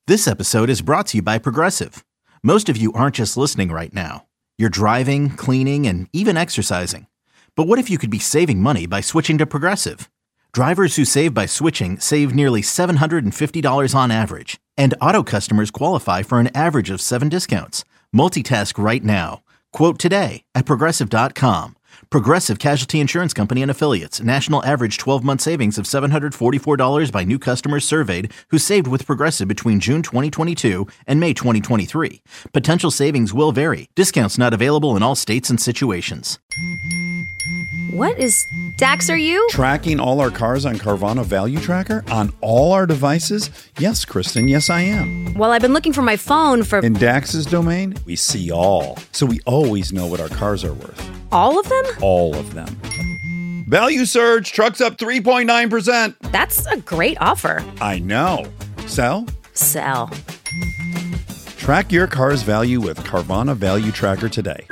This episode is brought to you by Progressive. Most of you aren't just listening right now. You're driving, cleaning, and even exercising. But what if you could be saving money by switching to Progressive? Drivers who save by switching save nearly $750 on average. And auto customers qualify for an average of 7 discounts. Multitask right now. Quote today at Progressive.com. Progressive Casualty Insurance Company and Affiliates. National average 12-month savings of $744 by new customers surveyed who saved with Progressive between June 2022 and May 2023. Potential savings will vary. Discounts not available in all states and situations. What is Dax, are you? Tracking all our cars on Carvana Value Tracker on all our devices? Yes, Kristen, yes I am. Well, I've been looking for my phone for... In Dax's domain, we see all. So we always know what our cars are worth. All of them? All of them. Value surge, trucks up 3.9%. That's a great offer. I know. Sell? Sell. Track your car's value with Carvana Value Tracker today.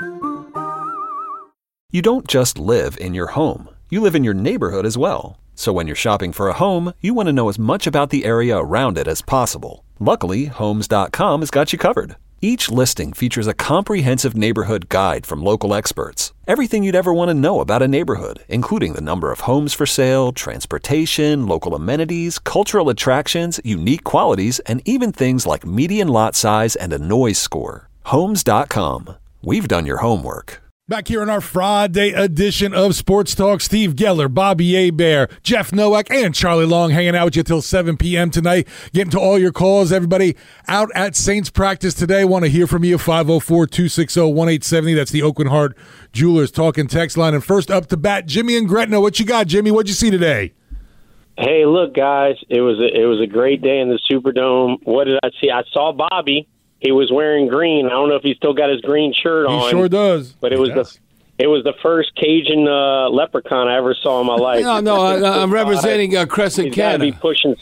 You don't just live in your home. You live in your neighborhood as well. So when you're shopping for a home, you want to know as much about the area around it as possible. Luckily, Homes.com has got you covered. Each listing features a comprehensive neighborhood guide from local experts. Everything you'd ever want to know about a neighborhood, including the number of homes for sale, transportation, local amenities, cultural attractions, unique qualities, and even things like median lot size and a noise score. Homes.com. We've done your homework. Back here in our Friday edition of Sports Talk, Steve Geller, Bobby Hebert, Jeff Nowak, and Charlie Long hanging out with you till 7 p.m. tonight. Getting to all your calls. Everybody out at Saints practice today. Want to hear from you, 504-260-1870. That's the Oakland Heart Jewelers talking text line. And first up to bat, Jimmy and Gretna. What you got, Jimmy? What'd you see today? Hey, look, guys, it was a great day in the Superdome. What did I see? I saw Bobby. He was wearing green. I don't know if he's still got his green shirt on. He sure does. But it was the first Cajun leprechaun I ever saw in my life. I'm representing Crescent Canada. He's pushing.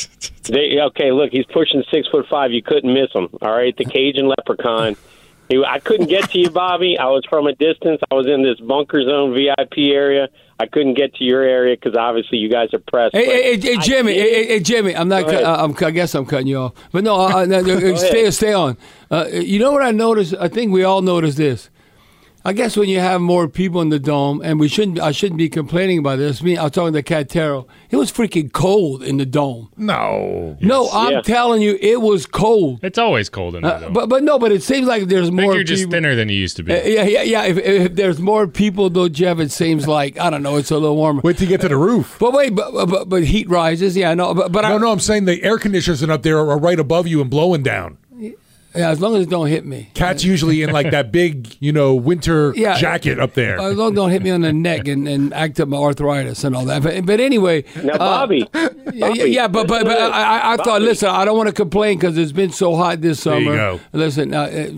Okay, look, he's pushing 6'5". You couldn't miss him. All right, the Cajun leprechaun. I couldn't get to you, Bobby. I was from a distance. I was in this bunker zone VIP area. I couldn't get to your area because obviously you guys are pressed. Hey, Jimmy. Hey, Jimmy. I'm not. I guess I'm cutting you off. But no, stay on. You know what I noticed? I think we all noticed this. I guess when you have more people in the dome, and I shouldn't be complaining about this. I was talking to Catero. It was freaking cold in the dome. No. No, I'm telling you, it was cold. It's always cold in the dome. But it seems like there's more. You're just thinner than you used to be. Yeah. If there's more people, though, Jeff, it seems like, I don't know, it's a little warmer. Wait till you get to the roof. But heat rises. Yeah, I know. But I'm saying the air conditioners up there are right above you and blowing down. Yeah, as long as it don't hit me. Cat's usually in like that big, winter jacket up there. As long as it don't hit me on the neck and act up my arthritis and all that. But anyway. Now, Bobby. Yeah, but I thought, listen, I don't want to complain because it's been so hot this summer. There you go. Listen,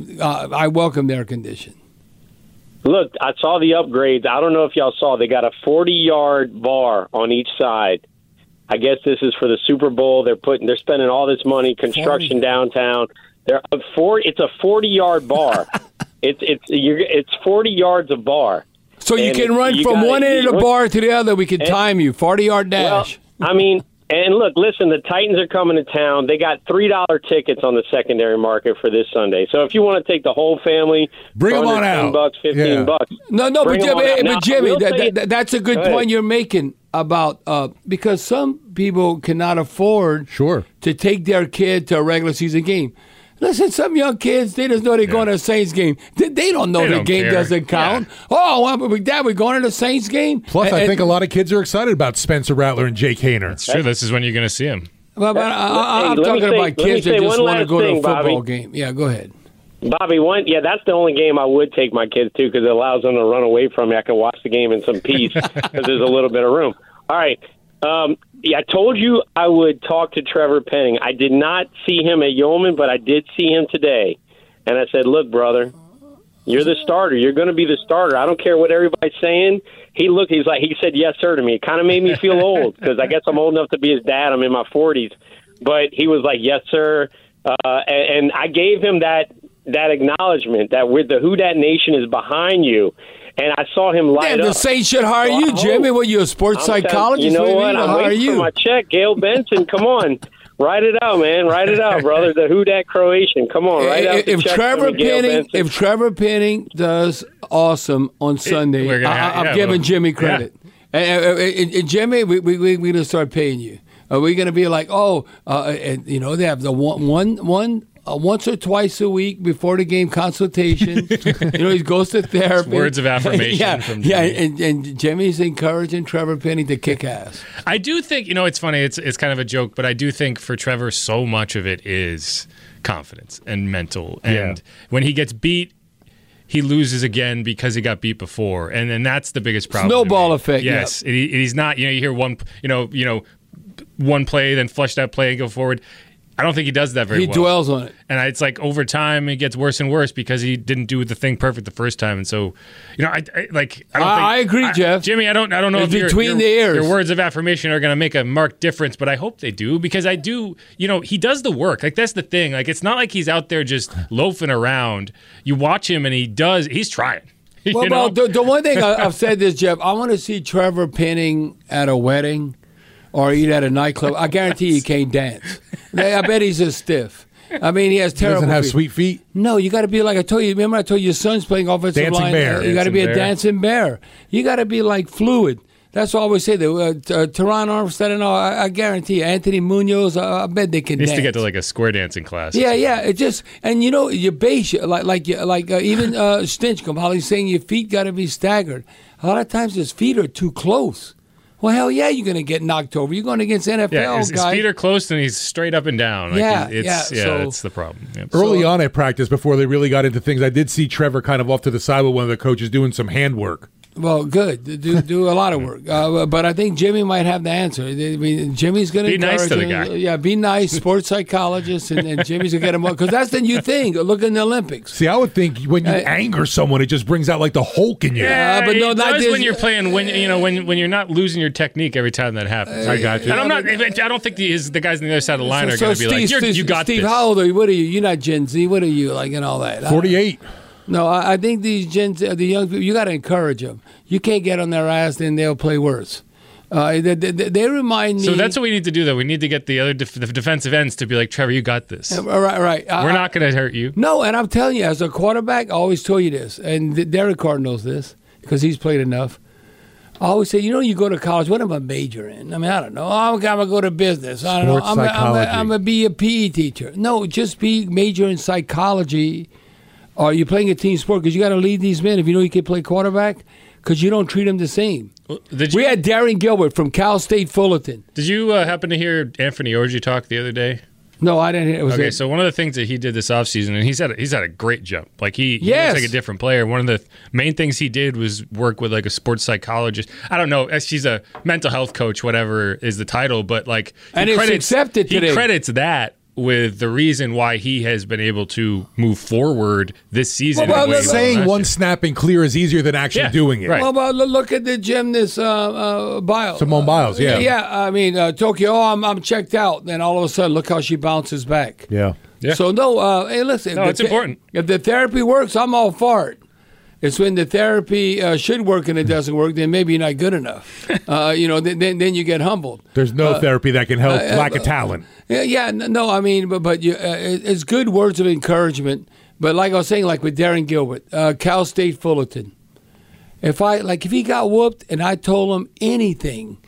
I welcome the air conditioning. Look, I saw the upgrades. I don't know if y'all saw. They got a 40-yard bar on each side. I guess this is for the Super Bowl. They're spending all this money, construction downtown. It's a 40-yard bar. It's 40 yards of bar. So you can run from one end of the bar to the other. We can time you 40-yard dash. Well, and look, listen. The Titans are coming to town. They got $3 tickets on the secondary market for this Sunday. So if you want to take the whole family, bring them on out. $10, $15. No, but Jimmy, that's a good point you're making about because some people cannot afford to take their kid to a regular season game. Listen, some young kids, they just know they're going to a Saints game. They don't know the game doesn't count. Yeah. Oh, Dad, we're going to the Saints game? Plus, I think a lot of kids are excited about Spencer Rattler and Jake Haener. That's true. This is when you're going to see him. But I'm talking about kids that just want to go to a football game. Yeah, go ahead. Bobby, that's the only game I would take my kids to because it allows them to run away from me. I can watch the game in some peace because there's a little bit of room. All right. I told you I would talk to Trevor Penning. I did not see him at Yeoman, but I did see him today. And I said, look, brother, you're the starter. You're going to be the starter. I don't care what everybody's saying. He said, yes, sir, to me. It kind of made me feel old because I guess I'm old enough to be his dad. I'm in my 40s. But he was like, yes, sir. And I gave him that acknowledgement that with the Who Dat Nation is behind you. And I saw him light up. The Saints should hire you, Jimmy. What, you a sports psychologist? You know what? I'm waiting for my check. Gail Benson, come on. Write it out, man. Write it out, brother. The Who Dat Croatian. Come on, write out the check for Miguel Benson. If Trevor Penning does awesome on Sunday, I'm giving Jimmy credit. Yeah. And Jimmy, we're going to start paying you. We're going to be like, they have the one once or twice a week before the game consultation. He goes to therapy. Words of affirmation from Jimmy. And Jimmy's encouraging Trevor Penning to kick ass. I do think, it's funny, it's kind of a joke, but I do think for Trevor, so much of it is confidence and mental. And when he gets beat, he loses again because he got beat before. And that's the biggest problem. Snowball effect. Yes. Yep. He's not, you hear one play, then flush that play and go forward. I don't think he does that very well. He dwells on it. And it's like over time it gets worse and worse because he didn't do the thing perfect the first time. And so, I agree, Jeff. Jimmy, I don't know if your words of affirmation are going to make a marked difference, but I hope they do because I do, he does the work. Like that's the thing. Like it's not like he's out there just loafing around. You watch him and he's trying. Well, the one thing I've said this, Jeff, I want to see Trevor Penning at a wedding or eat at a nightclub. I guarantee he can't dance. I bet he's just stiff. I mean, he has terrible He doesn't have feet. sweet feet? No, you got to be like I told you. Remember I told you your son's playing offensive dancing line? Bear. You got to be a dancing bear. You got to be like fluid. That's what I always say. Teron Armstead and all, I guarantee you. Anthony Munoz, I bet they can dance. Needs to get to like a square dancing class. Yeah. It just, and your base, even Stinchcomb, how he's saying your feet got to be staggered. A lot of times his feet are too close. Well, hell yeah, you're going to get knocked over. You're going against NFL guys. His feet are close and he's straight up and down. That's the problem. Yep. Early on at practice, before they really got into things, I did see Trevor kind of off to the side with one of the coaches doing some hand work. Well, good. Do a lot of work. But I think Jimmy might have the answer. I mean, Jimmy's going to be nice to the guy. Yeah, be nice, sports psychologist, and Jimmy's going to get him up. Because that's the new thing. Look in the Olympics. See, I would think when you anger someone, it just brings out like the Hulk in you. Yeah, but no, it does when you're playing, when you're not losing your technique every time that happens. I got you. And I don't think the guys on the other side of the line are going to be like, you got Steve, this. how old are you? What are you? You're not Gen Z. What are you? Like, and all that. 48. No, I think these the young people, you got to encourage them. You can't get on their ass, then they'll play worse. They remind me. So that's what we need to do, though. We need to get the other the defensive ends to be like, Trevor, you got this. Right. We're not going to hurt you. No, and I'm telling you, as a quarterback, I always tell you this, and Derek Carr knows this because he's played enough. I always say, you go to college, what am I majoring in? I mean, I don't know. I'm going to go to business. I don't know. I'm going to be a PE teacher. No, just major in psychology. Or you're playing a team sport because you got to lead these men if you know you can play quarterback because you don't treat them the same. We had Darren Gilbert from Cal State Fullerton. Did you happen to hear Anthony Orji talk the other day? No, I didn't hear it. So one of the things that he did this offseason, and he's had a great jump. Like he looks like a different player. One of the main things he did was work with like a sports psychologist. I don't know, she's a mental health coach, whatever is the title, but like it's accepted today. He credits that with the reason why he has been able to move forward this season. Saying one snap and clear is easier than actually doing it. Right. Well, look at the gymnast Biles. Simone Biles, yeah. Yeah, I mean, Tokyo, I'm checked out. Then all of a sudden, look how she bounces back. Yeah. So, hey, listen. No, it's important. If the therapy works, I'm all for it. It's when the therapy should work and it doesn't work, then maybe you're not good enough. Then you get humbled. There's no therapy that can help lack of talent. No, I mean, but it's good words of encouragement. But like I was saying, like with Darren Gilbert, Cal State Fullerton. If he got whooped and I told him anything,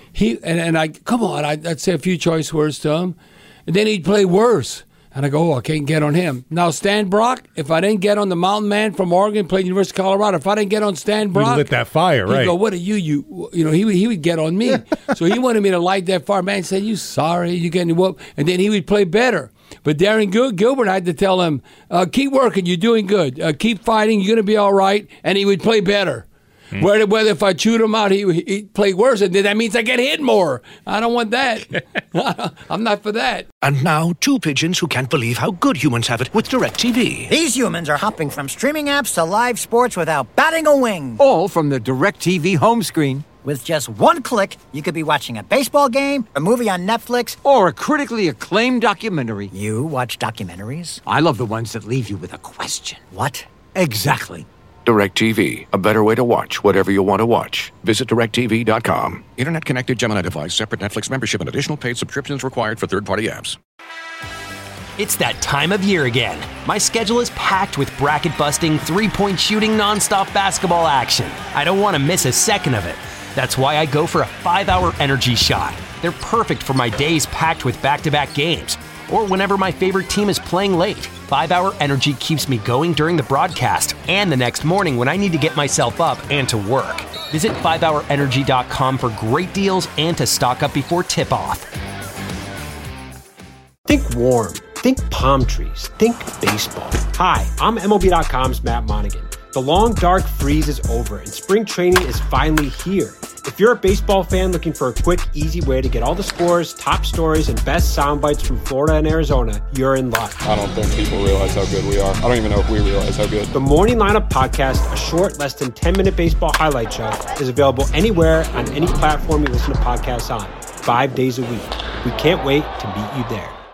I'd say a few choice words to him, and then he'd play worse. And I go, I can't get on him. Now, Stan Brock, if I didn't get on the mountain man from Oregon, played University of Colorado, if I didn't get on Stan Brock. You lit that fire, right? He'd go, what are you? He would get on me. So he wanted me to light that fire. Man said, you sorry, you getting whooped. And then he would play better. But Darren Gilbert, I had to tell him, keep working, you're doing good. Keep fighting, you're going to be all right. And he would play better. Whether if I chewed him out, he'd play worse, and then that means I get hit more. I don't want that. I'm not for that. And now, two pigeons who can't believe how good humans have it with DirecTV. These humans are hopping from streaming apps to live sports without batting a wing. All from the DirecTV home screen. With just one click, you could be watching a baseball game, a movie on Netflix, or a critically acclaimed documentary. You watch documentaries? I love the ones that leave you with a question. What? Exactly. DirecTV, a better way to watch whatever you want to watch. Visit DirecTV.com. Internet-connected Gemini device, separate Netflix membership, and additional paid subscriptions required for third-party apps. It's that time of year again. My schedule is packed with bracket-busting, three-point shooting, nonstop basketball action. I don't want to miss a second of it. That's why I go for a 5-hour energy shot. They're perfect for my days packed with back-to-back games, or whenever my favorite team is playing late. 5-hour energy keeps me going during the broadcast and the next morning when I need to get myself up and to work. Visit 5hourenergy.com for great deals and to stock up before tip-off. Think warm. Think palm trees. Think baseball. Hi, I'm MLB.com's Matt Monaghan. The long, dark freeze is over and spring training is finally here. If you're a baseball fan looking for a quick, easy way to get all the scores, top stories, and best sound bites from Florida and Arizona, you're in luck. I don't think people realize how good we are. I don't even know if we realize how good. The Morning Lineup Podcast, a short, less than 10-minute baseball highlight show, is available anywhere on any platform you listen to podcasts on, 5 days a week. We can't wait to meet you there.